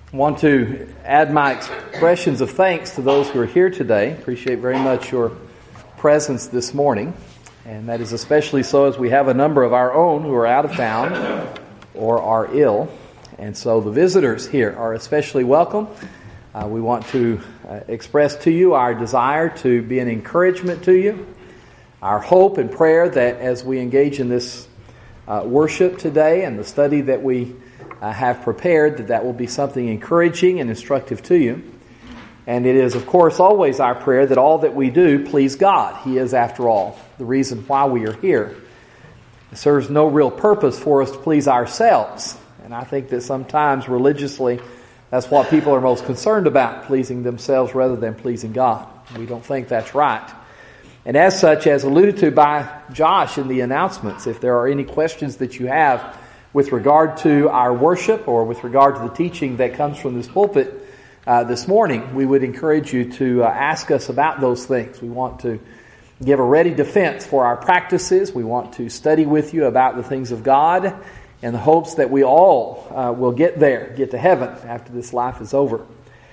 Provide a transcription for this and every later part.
I want to add my expressions of thanks to those who are here today. Appreciate very much your presence this morning. And that is especially so as we have a number of our own who are out of town or are ill. And so the visitors here are especially welcome. We want to express to you our desire to be an encouragement to you, our hope and prayer that as we engage in this worship today and the study that we have prepared, that will be something encouraging and instructive to you. And it is, of course, always our prayer that all that we do please God. He is, after all, the reason why we are here. It serves no real purpose for us to please ourselves. And I think that sometimes religiously, that's what people are most concerned about, pleasing themselves rather than pleasing God. We don't think that's right. And as such, as alluded to by Josh in the announcements, if there are any questions that you have with regard to our worship or with regard to the teaching that comes from this pulpit this morning, we would encourage you to ask us about those things. We want to give a ready defense for our practices. We want to study with you about the things of God in the hopes that we all will get there, get to heaven after this life is over.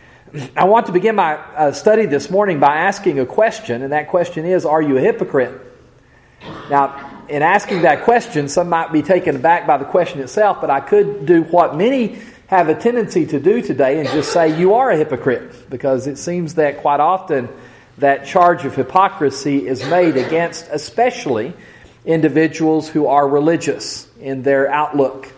I want to begin my study this morning by asking a question, and that question is, are you a hypocrite? Now, in asking that question, some might be taken aback by the question itself, but I could do what many have a tendency to do today and just say you are a hypocrite, because it seems that quite often that charge of hypocrisy is made against especially individuals who are religious in their outlook.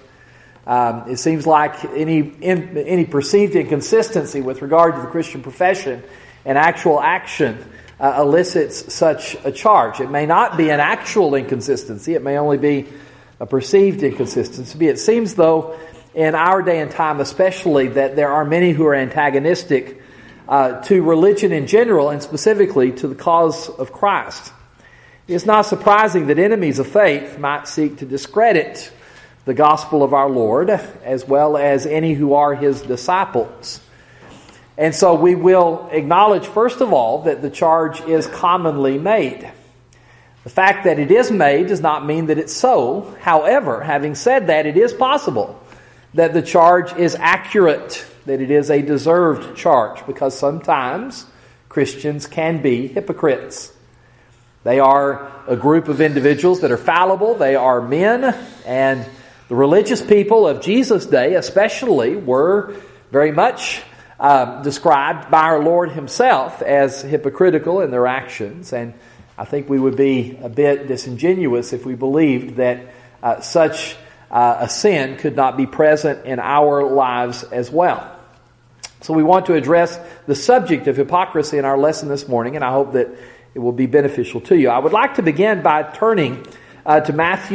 It seems like any perceived inconsistency with regard to the Christian profession and actual action elicits such a charge. It may not be an actual inconsistency. It may only be a perceived inconsistency. It seems, though, in our day and time especially, that there are many who are antagonistic to religion in general and specifically to the cause of Christ. It's not surprising that enemies of faith might seek to discredit the gospel of our Lord as well as any who are His disciples. And so we will acknowledge, first of all, that the charge is commonly made. The fact that it is made does not mean that it's so. However, having said that, it is possible that the charge is accurate, that it is a deserved charge, because sometimes Christians can be hypocrites. They are a group of individuals that are fallible. They are men, and the religious people of Jesus' day especially were very much described by our Lord Himself as hypocritical in their actions. And I think we would be a bit disingenuous if we believed that such a sin could not be present in our lives as well. So we want to address the subject of hypocrisy in our lesson this morning, and I hope that it will be beneficial to you. I would like to begin by turning to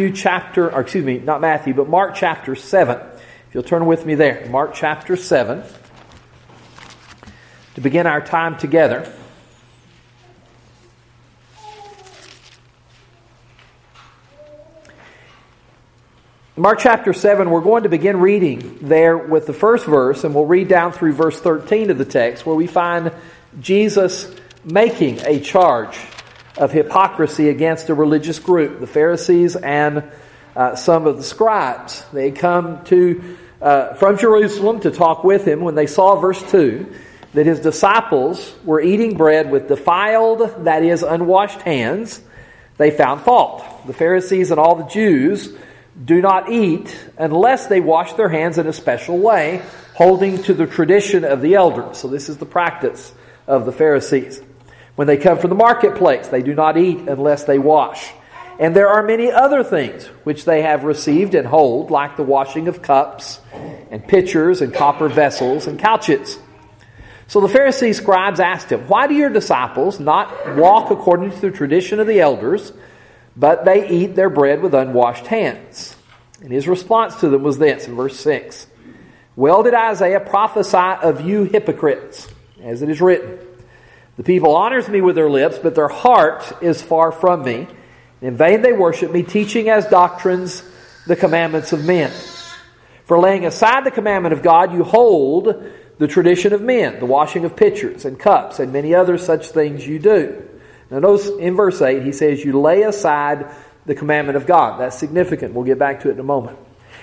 Mark chapter 7. If you'll turn with me there, Mark chapter 7, to begin our time together. Mark chapter 7, we're going to begin reading there with the first verse, and we'll read down through verse 13 of the text, where we find Jesus making a charge of hypocrisy against a religious group, the Pharisees and some of the scribes. They come from Jerusalem to talk with Him when they saw, verse 2, that His disciples were eating bread with defiled, that is, unwashed hands. They found fault. The Pharisees and all the Jews do not eat unless they wash their hands in a special way, holding to the tradition of the elders. So this is the practice of the Pharisees. When they come from the marketplace, they do not eat unless they wash. And there are many other things which they have received and hold, like the washing of cups and pitchers and copper vessels and couches. So the Pharisee scribes asked Him, "Why do your disciples not walk according to the tradition of the elders, but they eat their bread with unwashed hands?" And His response to them was this, in verse 6. "Well did Isaiah prophesy of you hypocrites, as it is written, the people honors me with their lips, but their heart is far from me. In vain they worship me, teaching as doctrines the commandments of men. For laying aside the commandment of God, you hold the tradition of men, the washing of pitchers and cups, and many other such things you do." Now notice in verse 8, he says, you lay aside the commandment of God. That's significant. We'll get back to it in a moment.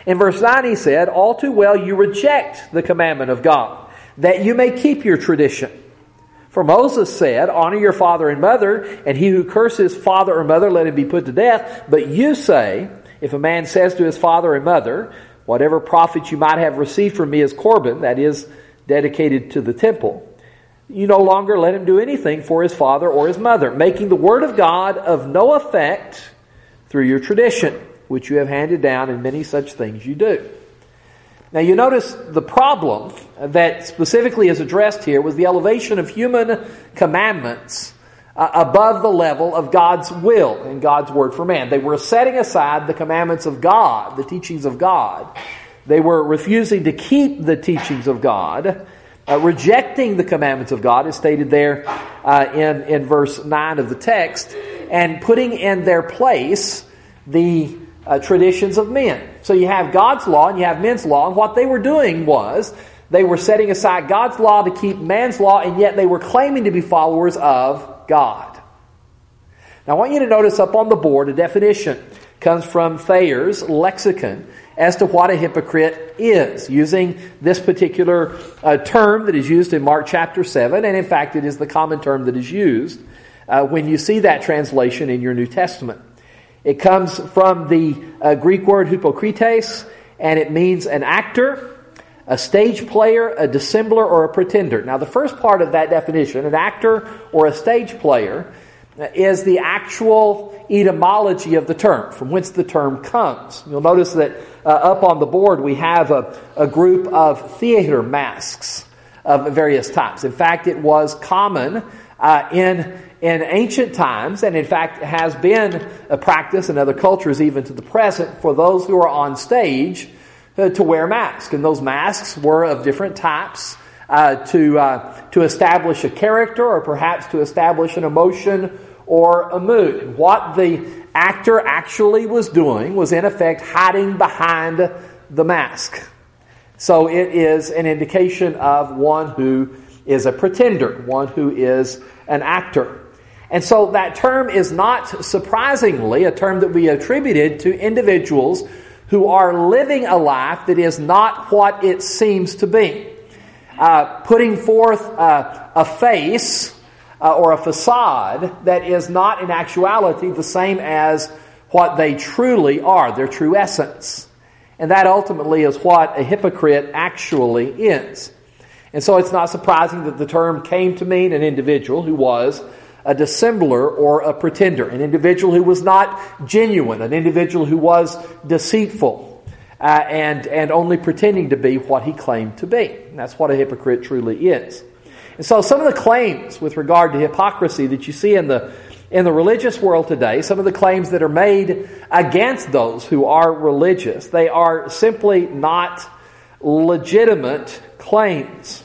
In verse 9 he said, all too well you reject the commandment of God, that you may keep your tradition. For Moses said, honor your father and mother, and he who curses father or mother, let him be put to death. But you say, if a man says to his father and mother, whatever profit you might have received from me is Corban, that is, dedicated to the temple, you no longer let him do anything for his father or his mother, making the word of God of no effect through your tradition, which you have handed down, and many such things you do. Now you notice the problem that specifically is addressed here was the elevation of human commandments above the level of God's will and God's word for man. They were setting aside the commandments of God, the teachings of God. They were refusing to keep the teachings of God, rejecting the commandments of God, as stated there in verse 9 of the text, and putting in their place the traditions of men. So you have God's law and you have men's law, and what they were doing was they were setting aside God's law to keep man's law, and yet they were claiming to be followers of God. Now I want you to notice up on the board a definition. It comes from Thayer's lexicon as to what a hypocrite is, using this particular term that is used in Mark chapter 7, and in fact it is the common term that is used when you see that translation in your New Testament. It comes from the Greek word hypokrites, and it means an actor, a stage player, a dissembler, or a pretender. Now the first part of that definition, an actor or a stage player, is the actual etymology of the term, from whence the term comes. You'll notice that up on the board we have a group of theater masks of various types. In fact, it was common in ancient times, and in fact has been a practice in other cultures even to the present, for those who are on stage to wear masks. And those masks were of different types to establish a character, or perhaps to establish an emotion or a mood. And what the actor actually was doing was in effect hiding behind the mask. So it is an indication of one who is a pretender, one who is an actor. And so that term is not surprisingly a term that we attributed to individuals who are living a life that is not what it seems to be. Putting forth a face or a facade that is not in actuality the same as what they truly are, their true essence. And that ultimately is what a hypocrite actually is. And so it's not surprising that the term came to mean an individual who was a dissembler or a pretender, an individual who was not genuine, an individual who was deceitful and only pretending to be what he claimed to be. And that's what a hypocrite truly is. And so some of the claims with regard to hypocrisy that you see in the religious world today, some of the claims that are made against those who are religious, they are simply not legitimate claims.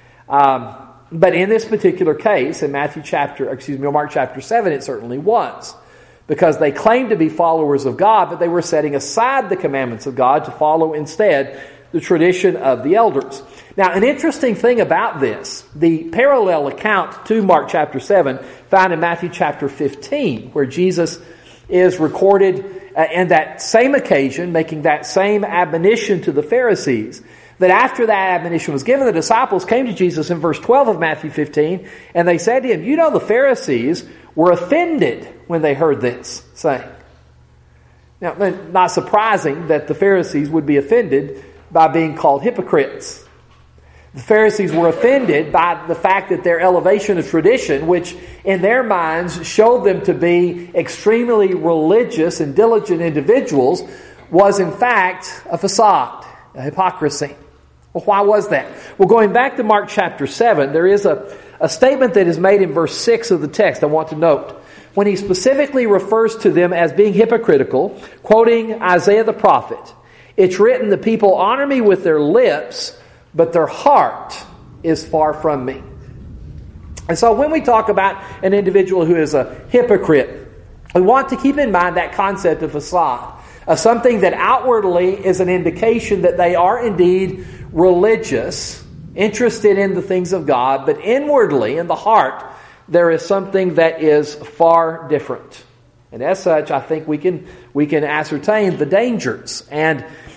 But in this particular case, in Mark chapter 7, it certainly was. Because they claimed to be followers of God, but they were setting aside the commandments of God to follow instead the tradition of the elders. Now, an interesting thing about this, the parallel account to Mark chapter 7 found in Matthew chapter 15, where Jesus is recorded in that same occasion, making that same admonition to the Pharisees. That after that admonition was given, the disciples came to Jesus in verse 12 of Matthew 15, and they said to him, you know, the Pharisees were offended when they heard this saying. Now, not surprising that the Pharisees would be offended by being called hypocrites. The Pharisees were offended by the fact that their elevation of tradition, which in their minds showed them to be extremely religious and diligent individuals, was in fact a facade, a hypocrisy. Well, why was that? Well, going back to Mark chapter 7, there is a statement that is made in verse 6 of the text I want to note. When he specifically refers to them as being hypocritical, quoting Isaiah the prophet, it's written, the people honor me with their lips, but their heart is far from me. And so when we talk about an individual who is a hypocrite, we want to keep in mind that concept of facade, of something that outwardly is an indication that they are indeed religious, interested in the things of God, but inwardly, in the heart, there is something that is far different. And as such, I think we can ascertain the dangers and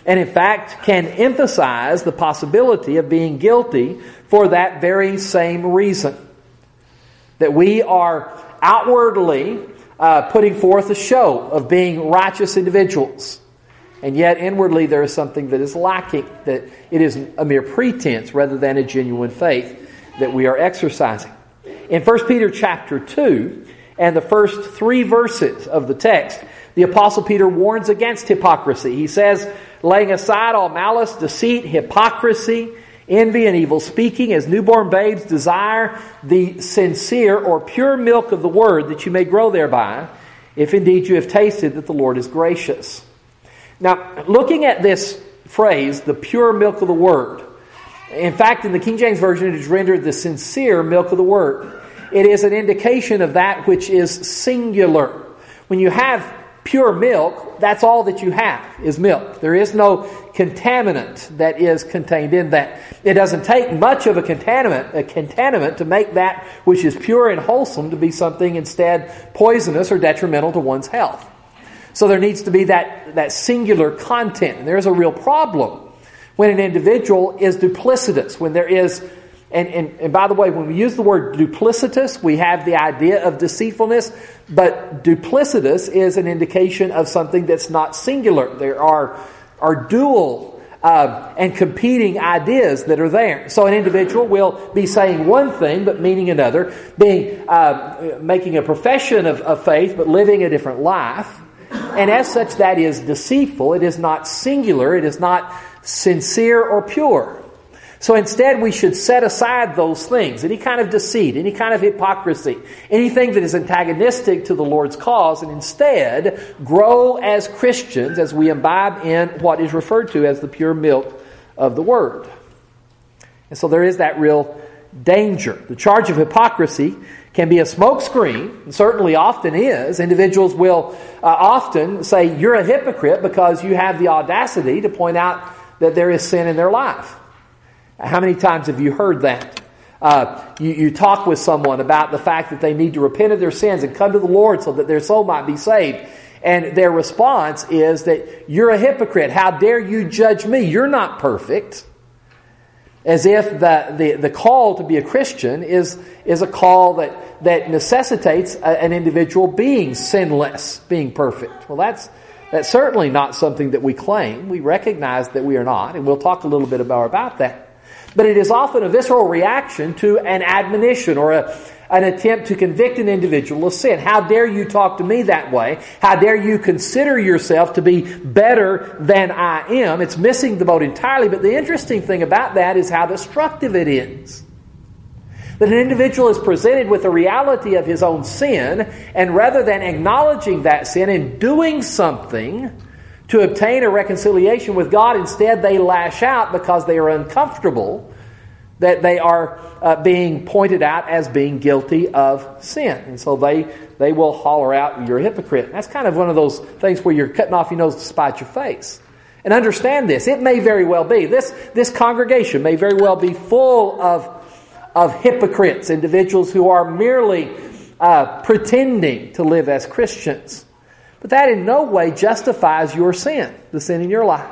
and in fact can emphasize the possibility of being guilty for that very same reason. That we are outwardly putting forth a show of being righteous individuals, and yet inwardly there is something that is lacking, that it is a mere pretense rather than a genuine faith that we are exercising. In 1 Peter chapter 2 and the first 3 verses of the text, the Apostle Peter warns against hypocrisy. He says, laying aside all malice, deceit, hypocrisy, envy, and evil speaking, as newborn babes desire the sincere or pure milk of the Word, that you may grow thereby, if indeed you have tasted that the Lord is gracious. Now, looking at this phrase, the pure milk of the Word, in fact, in the King James Version, it is rendered the sincere milk of the Word. It is an indication of that which is singular. When you have pure milk, that's all that you have is milk. There is no contaminant that is contained in that. It doesn't take much of a contaminant to make that which is pure and wholesome to be something instead poisonous or detrimental to one's health. So there needs to be that singular content. And there's a real problem when an individual is duplicitous, when there is, and by the way, when we use the word duplicitous, we have the idea of deceitfulness, but duplicitous is an indication of something that's not singular. There are dual and competing ideas that are there. So an individual will be saying one thing but meaning another, making a profession of faith but living a different life. And as such, that is deceitful. It is not singular. It is not sincere or pure. So instead, we should set aside those things, any kind of deceit, any kind of hypocrisy, anything that is antagonistic to the Lord's cause, and instead grow as Christians as we imbibe in what is referred to as the pure milk of the Word. And so there is that real danger. The charge of hypocrisy can be a smokescreen, and certainly often is. Individuals will often say, you're a hypocrite because you have the audacity to point out that there is sin in their life. How many times have you heard that? You talk with someone about the fact that they need to repent of their sins and come to the Lord so that their soul might be saved. And their response is that you're a hypocrite. How dare you judge me? You're not perfect. As if the call to be a Christian is a call that necessitates an individual being sinless, being perfect. Well, that's certainly not something that we claim. We recognize that we are not, and we'll talk a little bit more about that. But it is often a visceral reaction to an admonition or an attempt to convict an individual of sin. How dare you talk to me that way? How dare you consider yourself to be better than I am? It's missing the boat entirely, but the interesting thing about that is how destructive it is. That an individual is presented with the reality of his own sin, and rather than acknowledging that sin and doing something to obtain a reconciliation with God, instead they lash out because they are uncomfortable that they are being pointed out as being guilty of sin. And so they will holler out, you're a hypocrite. That's kind of one of those things where you're cutting off your nose to spite your face. And understand this, it may very well be, this congregation may very well be full of hypocrites, individuals who are merely pretending to live as Christians. But that in no way justifies your sin, the sin in your life.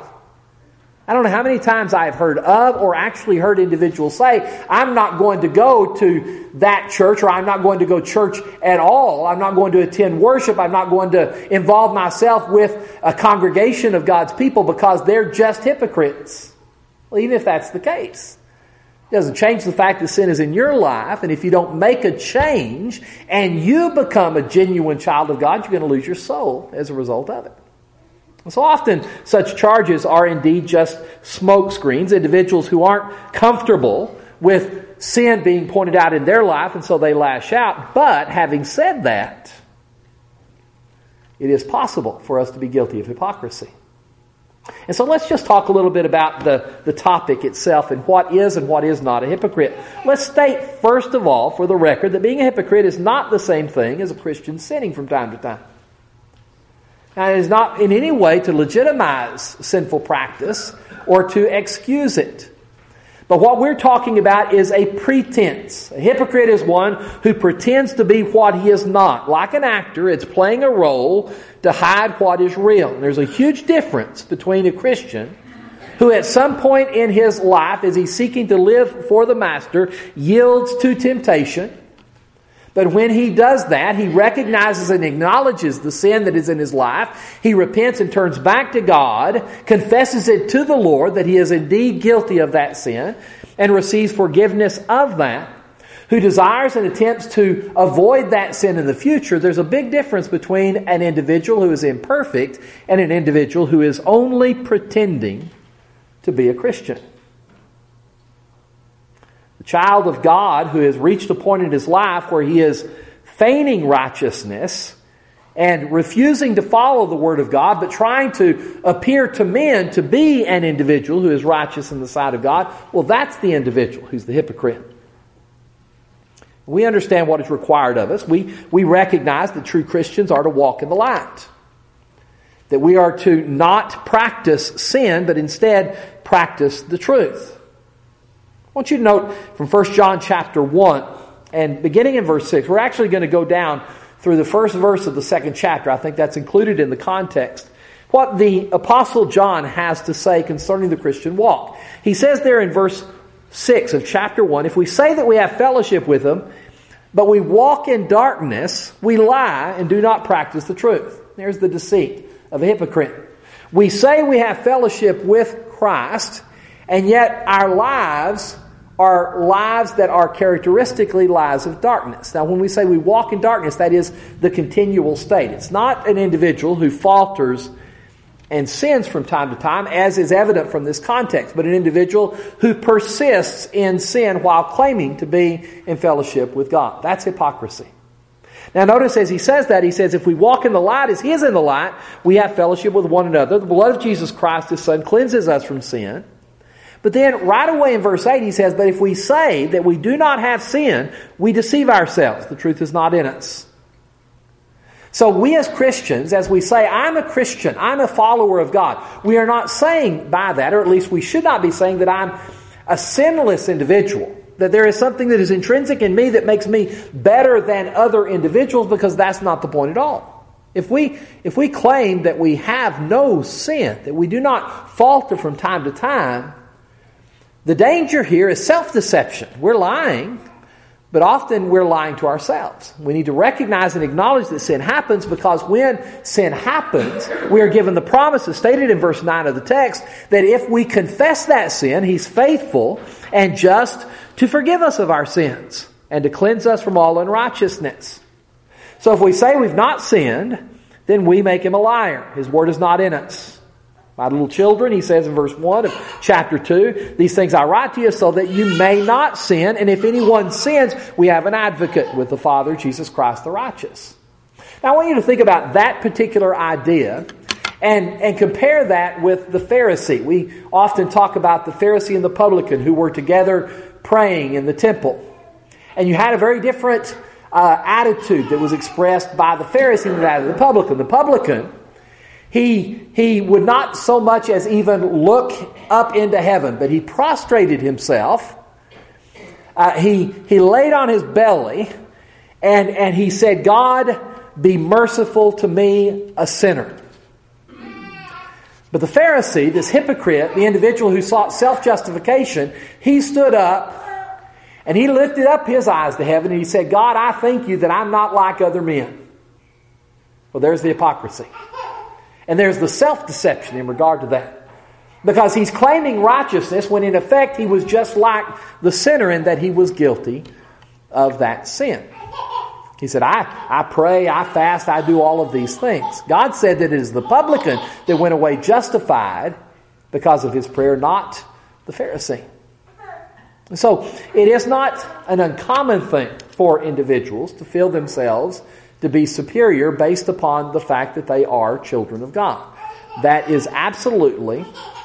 I don't know how many times I have heard of or actually heard individuals say, I'm not going to go to that church, or I'm not going to go to church at all. I'm not going to attend worship. I'm not going to involve myself with a congregation of God's people because they're just hypocrites. Well, even if that's the case, it doesn't change the fact that sin is in your life, and if you don't make a change and you become a genuine child of God, you're going to lose your soul as a result of it. And so often such charges are indeed just smoke screens, individuals who aren't comfortable with sin being pointed out in their life, and so they lash out. But having said that, it is possible for us to be guilty of hypocrisy. And so let's just talk a little bit about the topic itself and what is not a hypocrite. Let's state, first of all, for the record, that being a hypocrite is not the same thing as a Christian sinning from time to time. Now, it is not in any way to legitimize sinful practice or to excuse it. But what we're talking about is a pretense. A hypocrite is one who pretends to be what he is not. Like an actor, it's playing a role to hide what is real. And there's a huge difference between a Christian who at some point in his life, as he's seeking to live for the Master, yields to temptation. But when he does that, he recognizes and acknowledges the sin that is in his life. He repents and turns back to God, confesses it to the Lord that he is indeed guilty of that sin, and receives forgiveness of that. Who desires and attempts to avoid that sin in the future. There's a big difference between an individual who is imperfect and an individual who is only pretending to be a Christian. The child of God who has reached a point in his life where he is feigning righteousness and refusing to follow the Word of God, but trying to appear to men to be an individual who is righteous in the sight of God, well, that's the individual who's the hypocrite. We understand what is required of us. We recognize that true Christians are to walk in the light. That we are to not practice sin, but instead practice the truth. I want you to note from 1 John chapter 1, and beginning in verse 6, we're actually going to go down through the first verse of the second chapter. I think that's included in the context. What the Apostle John has to say concerning the Christian walk. He says there in verse 6 of chapter 1, if we say that we have fellowship with Him, but we walk in darkness, we lie and do not practice the truth. There's the deceit of a hypocrite. We say we have fellowship with Christ, and yet our lives are lives that are characteristically lives of darkness. Now, when we say we walk in darkness, that is the continual state. It's not an individual who falters and sins from time to time, as is evident from this context, but an individual who persists in sin while claiming to be in fellowship with God. That's hypocrisy. Now notice as he says that, he says, if we walk in the light as He is in the light, we have fellowship with one another. The blood of Jesus Christ, His Son, cleanses us from sin. But then right away in verse 8 he says, but if we say that we do not have sin, we deceive ourselves. The truth is not in us. So we as Christians, as we say, I'm a Christian, I'm a follower of God, we are not saying by that, or at least we should not be saying that I'm a sinless individual, that there is something that is intrinsic in me that makes me better than other individuals, because that's not the point at all. If we claim that we have no sin, that we do not falter from time to time, the danger here is self-deception. We're lying. But often we're lying to ourselves. We need to recognize and acknowledge that sin happens, because when sin happens, we are given the promise as stated in verse 9 of the text that if we confess that sin, He's faithful and just to forgive us of our sins and to cleanse us from all unrighteousness. So if we say we've not sinned, then we make Him a liar. His word is not in us. My little children, he says in verse 1 of chapter 2, these things I write to you so that you may not sin. And if anyone sins, we have an advocate with the Father, Jesus Christ the righteous. Now I want you to think about that particular idea and compare that with the Pharisee. We often talk about the Pharisee and the publican who were together praying in the temple. And you had a very different attitude that was expressed by the Pharisee than that of the publican. The publican, He would not so much as even look up into heaven, but he prostrated himself. He laid on his belly, and he said, God, be merciful to me, a sinner. But the Pharisee, this hypocrite, the individual who sought self-justification, he stood up and he lifted up his eyes to heaven and he said, God, I thank you that I'm not like other men. Well, there's the hypocrisy. And there's the self-deception in regard to that. Because he's claiming righteousness when in effect he was just like the sinner in that he was guilty of that sin. He said, I pray, I fast, I do all of these things. God said that it is the publican that went away justified because of his prayer, not the Pharisee. So it is not an uncommon thing for individuals to feel themselves to be superior based upon the fact that they are children of God. That is absolutely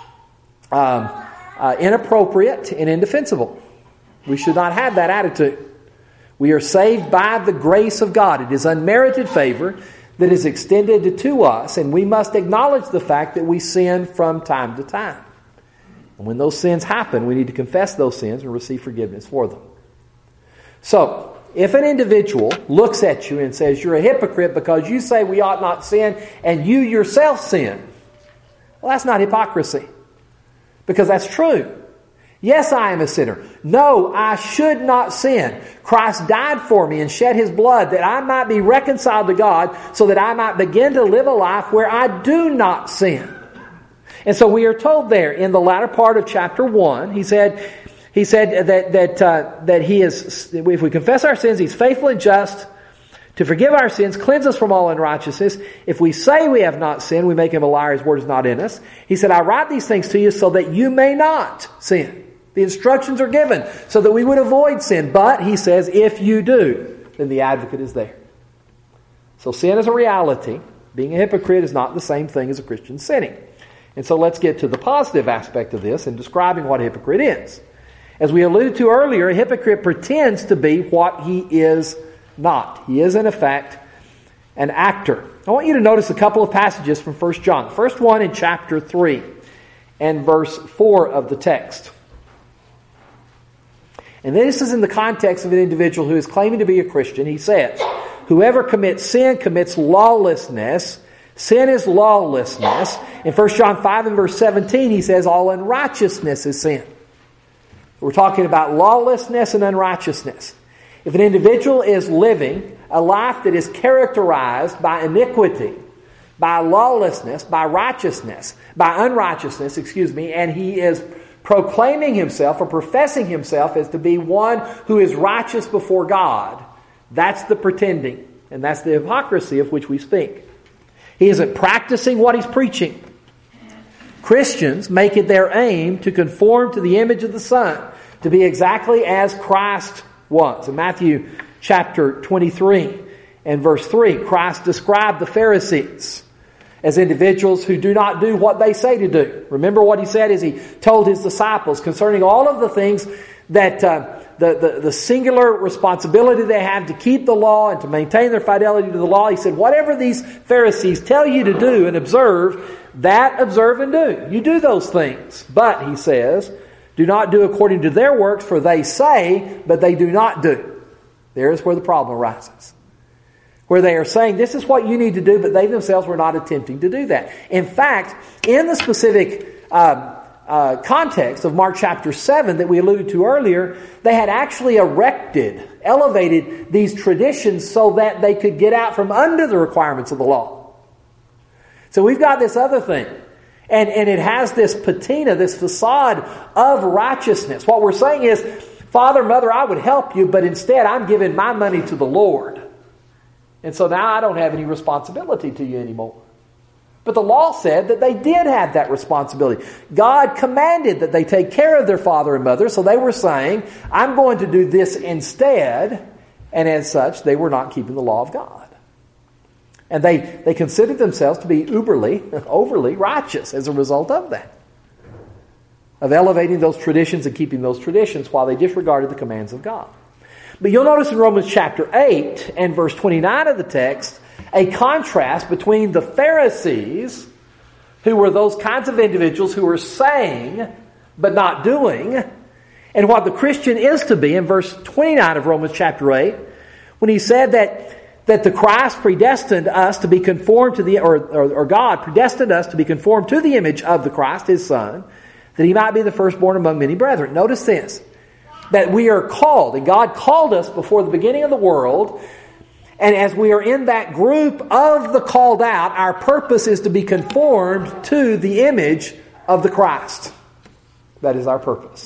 inappropriate and indefensible. We should not have that attitude. We are saved by the grace of God. It is unmerited favor that is extended to us, and we must acknowledge the fact that we sin from time to time. And when those sins happen, we need to confess those sins and receive forgiveness for them. So, if an individual looks at you and says, you're a hypocrite because you say we ought not sin and you yourself sin, well, that's not hypocrisy. Because that's true. Yes, I am a sinner. No, I should not sin. Christ died for me and shed His blood that I might be reconciled to God, so that I might begin to live a life where I do not sin. And so we are told there in the latter part of chapter 1, He said that He is, if we confess our sins, He's faithful and just to forgive our sins, cleanse us from all unrighteousness. If we say we have not sinned, we make Him a liar, His word is not in us. He said, I write these things to you so that you may not sin. The instructions are given so that we would avoid sin. But, He says, if you do, then the advocate is there. So sin is a reality. Being a hypocrite is not the same thing as a Christian sinning. And so let's get to the positive aspect of this in describing what a hypocrite is. As we alluded to earlier, a hypocrite pretends to be what he is not. He is, in effect, an actor. I want you to notice a couple of passages from 1 John. The first one in chapter 3 and verse 4 of the text. And this is in the context of an individual who is claiming to be a Christian. He says, whoever commits sin commits lawlessness. Sin is lawlessness. In 1 John 5 and verse 17, he says, all unrighteousness is sin. We're talking about lawlessness and unrighteousness. If an individual is living a life that is characterized by iniquity, by lawlessness, by unrighteousness, and he is proclaiming himself or professing himself as to be one who is righteous before God, that's the pretending, and that's the hypocrisy of which we speak. He isn't practicing what he's preaching. Christians make it their aim to conform to the image of the Son, to be exactly as Christ was. In Matthew chapter 23 and verse 3, Christ described the Pharisees as individuals who do not do what they say to do. Remember what He said as He told His disciples concerning all of the things that the singular responsibility they have to keep the law and to maintain their fidelity to the law. He said, whatever these Pharisees tell you to do and observe, that observe and do. You do those things. But, He says, do not do according to their works, for they say, but they do not do. There is where the problem arises. Where they are saying, this is what you need to do, but they themselves were not attempting to do that. In fact, in the specific context of Mark chapter 7 that we alluded to earlier, they had actually elevated these traditions so that they could get out from under the requirements of the law. So we've got this other thing. And it has this patina, this facade of righteousness. What we're saying is, Father, Mother, I would help you, but instead I'm giving my money to the Lord. And so now I don't have any responsibility to you anymore. But the law said that they did have that responsibility. God commanded that they take care of their father and mother, so they were saying, I'm going to do this instead. And as such, they were not keeping the law of God. And they considered themselves to be overly righteous as a result of that. Of elevating those traditions and keeping those traditions while they disregarded the commands of God. But you'll notice in Romans chapter 8 and verse 29 of the text, a contrast between the Pharisees, who were those kinds of individuals who were saying but not doing, and what the Christian is to be in verse 29 of Romans chapter 8, when he said that the Christ predestined us to be conformed to or God predestined us to be conformed to the image of the Christ, His Son, that He might be the firstborn among many brethren. Notice this, that we are called, and God called us before the beginning of the world, and as we are in that group of the called out, our purpose is to be conformed to the image of the Christ. That is our purpose.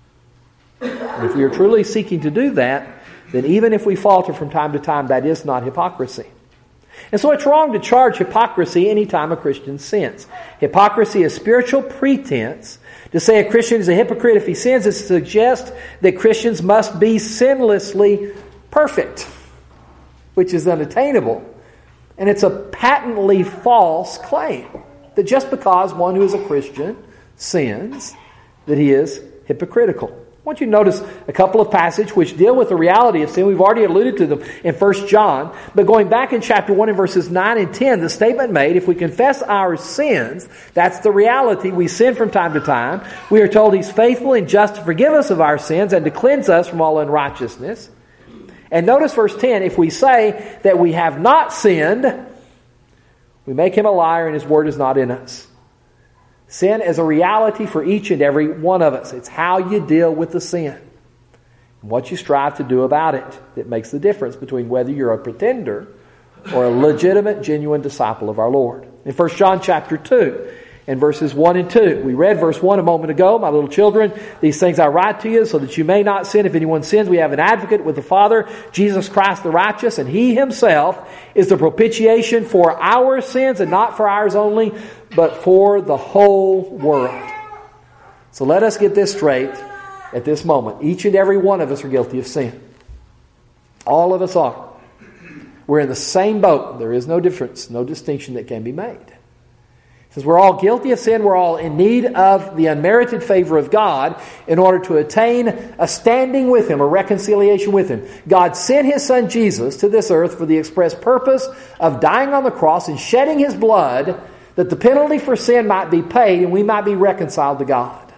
And if we are truly seeking to do that, then even if we falter from time to time, that is not hypocrisy. And so it's wrong to charge hypocrisy any time a Christian sins. Hypocrisy is spiritual pretense. To say a Christian is a hypocrite if he sins is to suggest that Christians must be sinlessly perfect, which is unattainable. And it's a patently false claim that just because one who is a Christian sins, that he is hypocritical. I want you to notice a couple of passages which deal with the reality of sin. We've already alluded to them in 1 John. But going back in chapter 1 and verses 9 and 10, the statement made, if we confess our sins, that's the reality. We sin from time to time. We are told He's faithful and just to forgive us of our sins and to cleanse us from all unrighteousness. And notice verse 10, if we say that we have not sinned, we make Him a liar and His word is not in us. Sin is a reality for each and every one of us. It's how you deal with the sin and what you strive to do about it that makes the difference between whether you're a pretender or a legitimate, genuine disciple of our Lord. In 1 John chapter 2, and verses 1 and 2. We read verse 1 a moment ago. My little children, these things I write to you so that you may not sin. If anyone sins, we have an advocate with the Father, Jesus Christ the righteous, and He Himself is the propitiation for our sins, and not for ours only, but for the whole world. So let us get this straight at this moment. Each and every one of us are guilty of sin. All of us are. We're in the same boat. There is no difference, no distinction that can be made. Since we're all guilty of sin, we're all in need of the unmerited favor of God in order to attain a standing with Him, a reconciliation with Him. God sent His Son Jesus to this earth for the express purpose of dying on the cross and shedding His blood that the penalty for sin might be paid and we might be reconciled to God.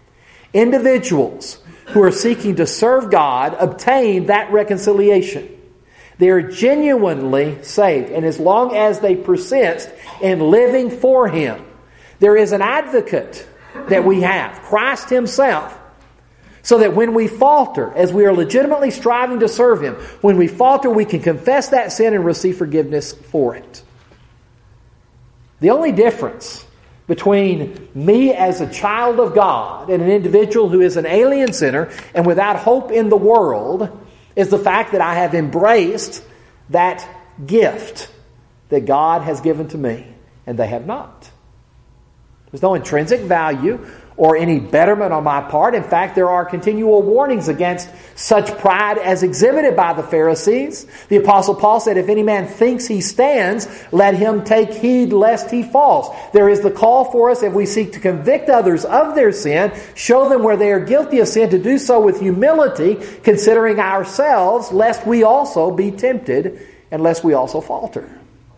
Individuals who are seeking to serve God obtain that reconciliation. They are genuinely saved. And as long as they persist in living for Him, there is an advocate that we have, Christ Himself. So that when we falter, as we are legitimately striving to serve Him, when we falter, we can confess that sin and receive forgiveness for it. The only difference between me as a child of God and an individual who is an alien sinner and without hope in the world is the fact that I have embraced that gift that God has given to me, and they have not. There's no intrinsic value or any betterment on my part. In fact, there are continual warnings against such pride as exhibited by the Pharisees. The Apostle Paul said, if any man thinks he stands, let him take heed lest he falls. There is the call for us, if we seek to convict others of their sin, show them where they are guilty of sin, to do so with humility, considering ourselves, lest we also be tempted and lest we also falter.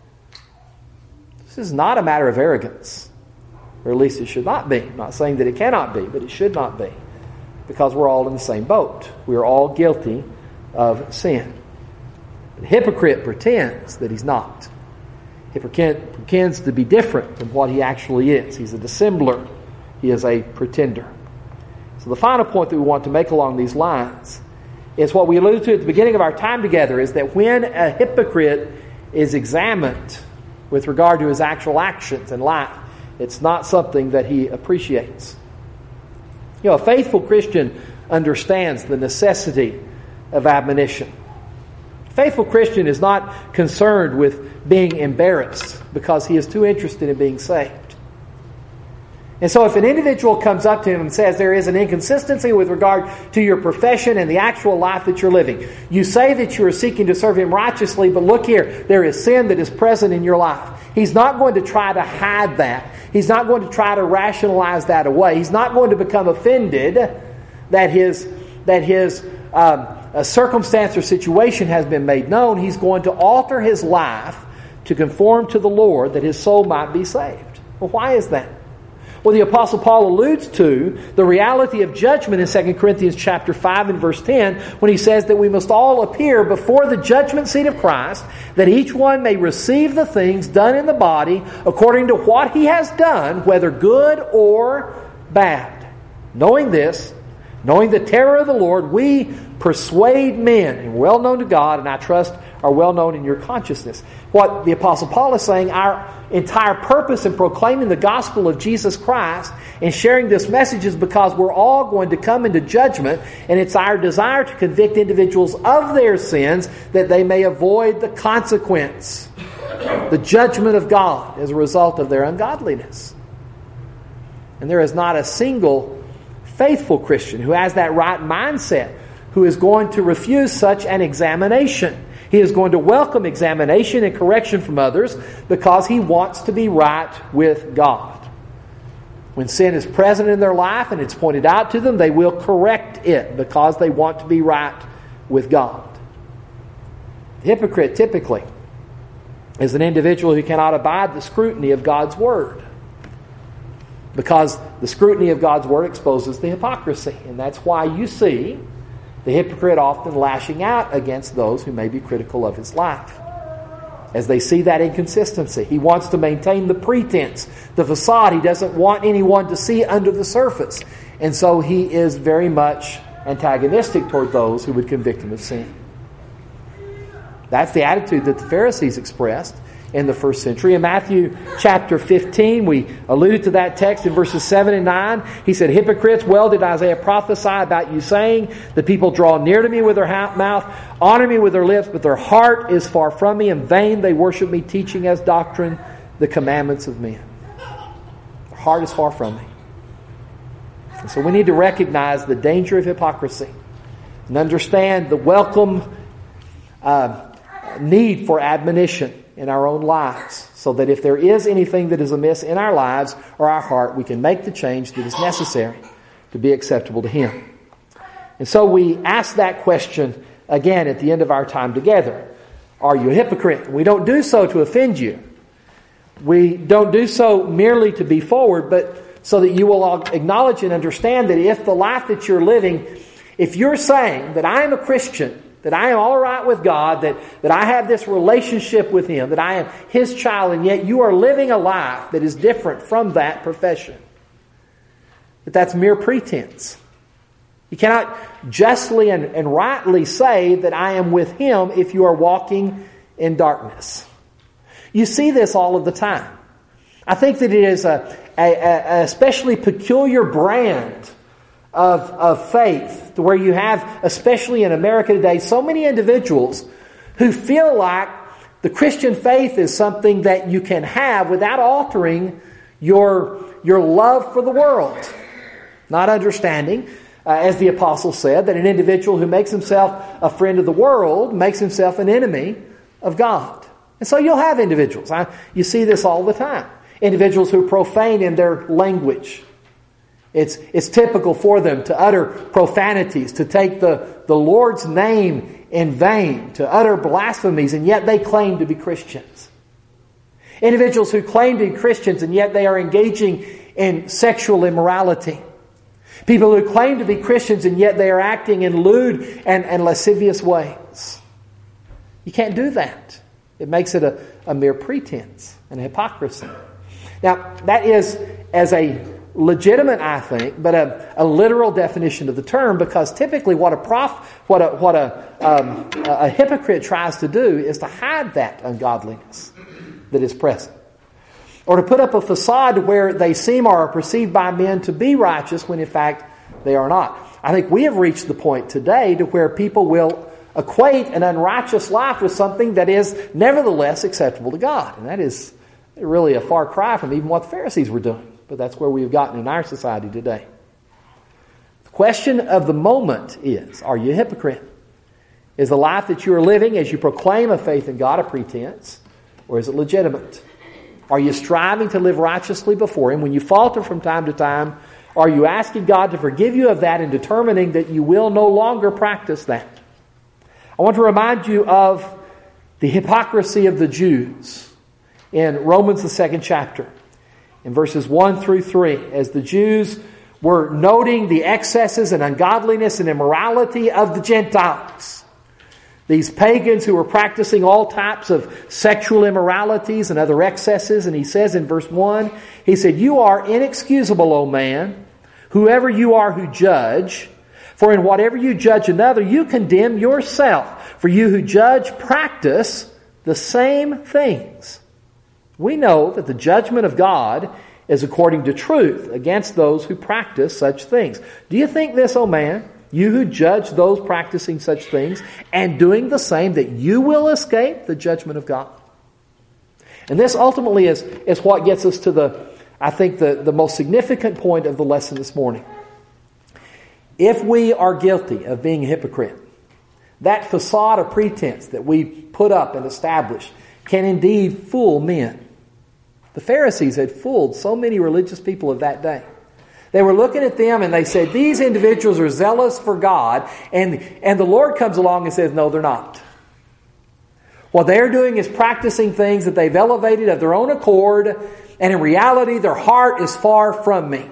This is not a matter of arrogance. Or at least it should not be. I'm not saying that it cannot be, but it should not be. Because we're all in the same boat. We are all guilty of sin. The hypocrite pretends that he's not. Hypocrite pretends to be different than what he actually is. He's a dissembler. He is a pretender. So the final point that we want to make along these lines is what we alluded to at the beginning of our time together, is that when a hypocrite is examined with regard to his actual actions in life, it's not something that he appreciates. You know, a faithful Christian understands the necessity of admonition. A faithful Christian is not concerned with being embarrassed because he is too interested in being saved. And so if an individual comes up to him and says there is an inconsistency with regard to your profession and the actual life that you're living, you say that you are seeking to serve Him righteously, but look here, there is sin that is present in your life. He's not going to try to hide that. He's not going to try to rationalize that away. He's not going to become offended that his circumstance or situation has been made known. He's going to alter his life to conform to the Lord that his soul might be saved. Well, why is that? Well, the Apostle Paul alludes to the reality of judgment in 2 Corinthians chapter 5 and verse 10 when he says that we must all appear before the judgment seat of Christ, that each one may receive the things done in the body according to what he has done, whether good or bad. Knowing this, knowing the terror of the Lord, we persuade men, and well known to God, and I trust are well known in your consciousness. What the Apostle Paul is saying, our entire purpose in proclaiming the gospel of Jesus Christ and sharing this message is because we're all going to come into judgment, and it's our desire to convict individuals of their sins that they may avoid the consequence, the judgment of God as a result of their ungodliness. And there is not a single faithful Christian who has that right mindset who is going to refuse such an examination. He is going to welcome examination and correction from others because he wants to be right with God. When sin is present in their life and it's pointed out to them, they will correct it because they want to be right with God. The hypocrite typically is an individual who cannot abide the scrutiny of God's Word, because the scrutiny of God's Word exposes the hypocrisy. And that's why you see the hypocrite often lashing out against those who may be critical of his life. as they see that inconsistency. He wants to maintain the pretense, the facade. He doesn't want anyone to see under the surface. And so he is very much antagonistic toward those who would convict him of sin. That's the attitude that the Pharisees expressed in the first century. In Matthew chapter 15, we alluded to that text in verses 7 and 9. He said, "Hypocrites, well did Isaiah prophesy about you, saying, the people draw near to me with their mouth, honor me with their lips, but their heart is far from me. In vain they worship me, teaching as doctrine the commandments of men." Their heart is far from me. And so we need to recognize the danger of hypocrisy and understand the welcome need for admonition in our own lives, so that if there is anything that is amiss in our lives or our heart, we can make the change that is necessary to be acceptable to Him. And so we ask that question again at the end of our time together. Are you a hypocrite? We don't do so to offend you. We don't do so merely to be forward, but so that you will acknowledge and understand that if the life that you're living, if you're saying that I am a Christian, that I am all right with God, that I have this relationship with Him, that I am His child, and yet you are living a life that is different from that profession, that's mere pretense. You cannot justly and rightly say that I am with Him if you are walking in darkness. You see this all of the time. I think that it is a especially peculiar brand of faith, to where you have, especially in America today, so many individuals who feel like the Christian faith is something that you can have without altering your love for the world. Not understanding, as the apostle said, that an individual who makes himself a friend of the world makes himself an enemy of God. And so you'll have individuals. You see this all the time. Individuals who are profane in their language. It's typical for them to utter profanities, to take the Lord's name in vain, to utter blasphemies, and yet they claim to be Christians. Individuals who claim to be Christians, and yet they are engaging in sexual immorality. People who claim to be Christians, and yet they are acting in lewd and lascivious ways. You can't do that. It makes it a mere pretense and hypocrisy. Now, that is as a legitimate, I think, but a literal definition of the term, because typically what a hypocrite tries to do is to hide that ungodliness that is present, or to put up a facade where they seem or are perceived by men to be righteous when in fact they are not. I think we have reached the point today to where people will equate an unrighteous life with something that is nevertheless acceptable to God, and that is really a far cry from even what the Pharisees were doing. But that's where we've gotten in our society today. The question of the moment is, are you a hypocrite? Is the life that you are living as you proclaim a faith in God a pretense, or is it legitimate? Are you striving to live righteously before Him? When you falter from time to time, are you asking God to forgive you of that and determining that you will no longer practice that? I want to remind you of the hypocrisy of the Jews in Romans the 2nd chapter. In verses 1 through 3, as the Jews were noting the excesses and ungodliness and immorality of the Gentiles. These pagans who were practicing all types of sexual immoralities and other excesses. And he says in verse 1, he said, "You are inexcusable, O man, whoever you are who judge. For in whatever you judge another, you condemn yourself. For you who judge practice the same things. We know that the judgment of God is according to truth against those who practice such things. Do you think this, O man, you who judge those practicing such things and doing the same, that you will escape the judgment of God?" And this ultimately is what gets us to the most significant point of the lesson this morning. If we are guilty of being a hypocrite, that facade of pretense that we put up and establish can indeed fool men. The Pharisees had fooled so many religious people of that day. They were looking at them and they said, these individuals are zealous for God, and the Lord comes along and says, no, they're not. What they're doing is practicing things that they've elevated of their own accord, and in reality their heart is far from me.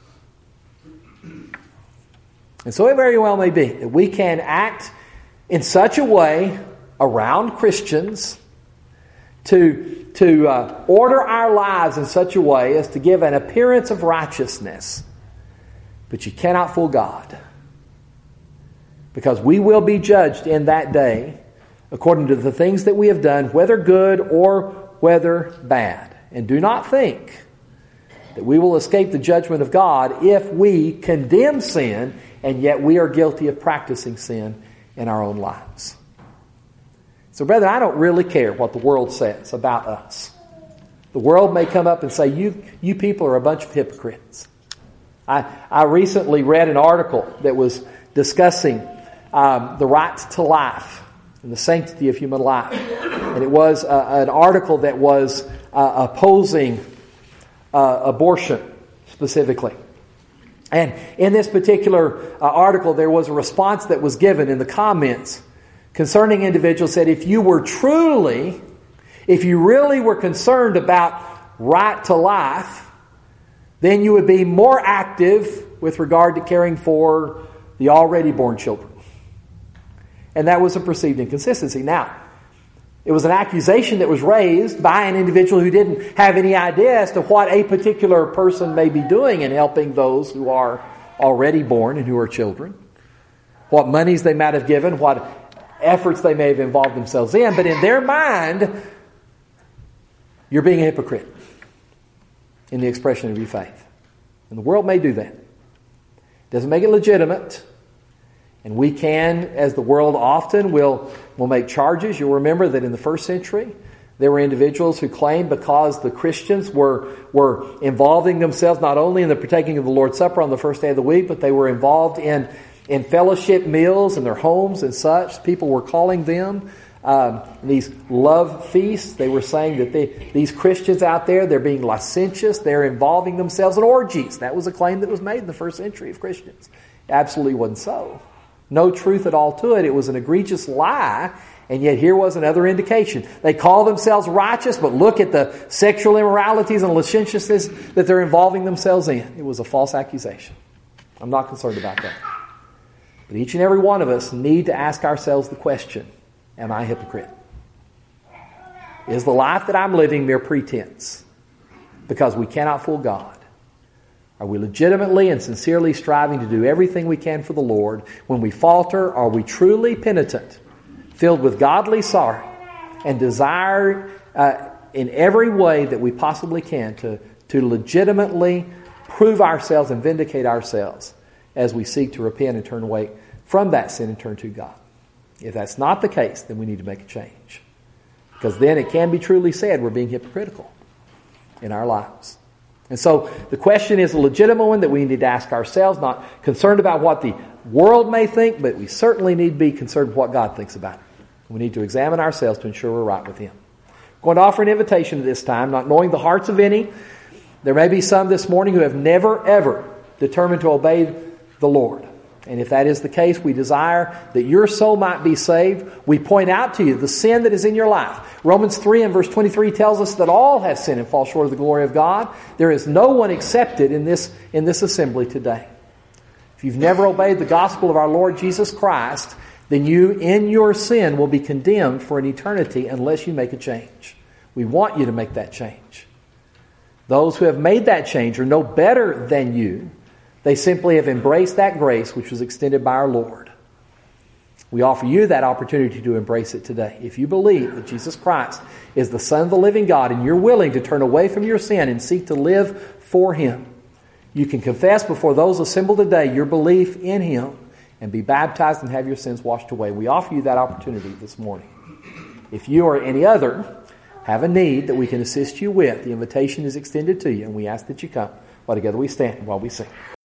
And so it very well may be that we can act in such a way around Christians to order our lives in such a way as to give an appearance of righteousness. But you cannot fool God. Because we will be judged in that day according to the things that we have done, whether good or whether bad. And do not think that we will escape the judgment of God if we condemn sin and yet we are guilty of practicing sin in our own lives. So, brethren, I don't really care what the world says about us. The world may come up and say, you people are a bunch of hypocrites. I recently read an article that was discussing the right to life and the sanctity of human life. And it was an article that was opposing abortion specifically. And in this particular article, there was a response that was given in the comments concerning individuals said, if you really were concerned about right to life, then you would be more active with regard to caring for the already born children. And that was a perceived inconsistency. Now, it was an accusation that was raised by an individual who didn't have any idea as to what a particular person may be doing in helping those who are already born and who are children. What monies they might have given, what efforts they may have involved themselves in. But in their mind, you're being a hypocrite in the expression of your faith. And the world may do that. It doesn't make it legitimate. And we can, as the world often will make charges. You'll remember that in the first century, there were individuals who claimed because the Christians were involving themselves not only in the partaking of the Lord's Supper on the first day of the week, but they were involved in fellowship meals in their homes and such. People were calling them these love feasts. They were saying that these Christians out there, they're being licentious. They're involving themselves in orgies. That was a claim that was made in the first century of Christians. It absolutely wasn't so. No truth at all to it. It was an egregious lie, and yet here was another indication. They call themselves righteous, but look at the sexual immoralities and licentiousness that they're involving themselves in. It was a false accusation. I'm not concerned about that. But each and every one of us need to ask ourselves the question, am I a hypocrite? Is the life that I'm living mere pretense? Because we cannot fool God. Are we legitimately and sincerely striving to do everything we can for the Lord? When we falter, are we truly penitent, filled with godly sorrow, and desire in every way that we possibly can to legitimately prove ourselves and vindicate ourselves as we seek to repent and turn away from that sin and turn to God? If that's not the case, then we need to make a change. Because then it can be truly said we're being hypocritical in our lives. And so the question is a legitimate one that we need to ask ourselves, not concerned about what the world may think, but we certainly need to be concerned with what God thinks about it. We need to examine ourselves to ensure we're right with Him. I'm going to offer an invitation at this time, not knowing the hearts of any. There may be some this morning who have never, ever determined to obey the Lord. And if that is the case, we desire that your soul might be saved. We point out to you the sin that is in your life. Romans 3 and verse 23 tells us that all have sinned and fall short of the glory of God. There is no one accepted in this assembly today. If you've never obeyed the gospel of our Lord Jesus Christ, then you, in your sin, will be condemned for an eternity unless you make a change. We want you to make that change. Those who have made that change are no better than you. They simply have embraced that grace which was extended by our Lord. We offer you that opportunity to embrace it today. If you believe that Jesus Christ is the Son of the living God and you're willing to turn away from your sin and seek to live for Him, you can confess before those assembled today your belief in Him and be baptized and have your sins washed away. We offer you that opportunity this morning. If you or any other have a need that we can assist you with, the invitation is extended to you, and we ask that you come while together we stand while we sing.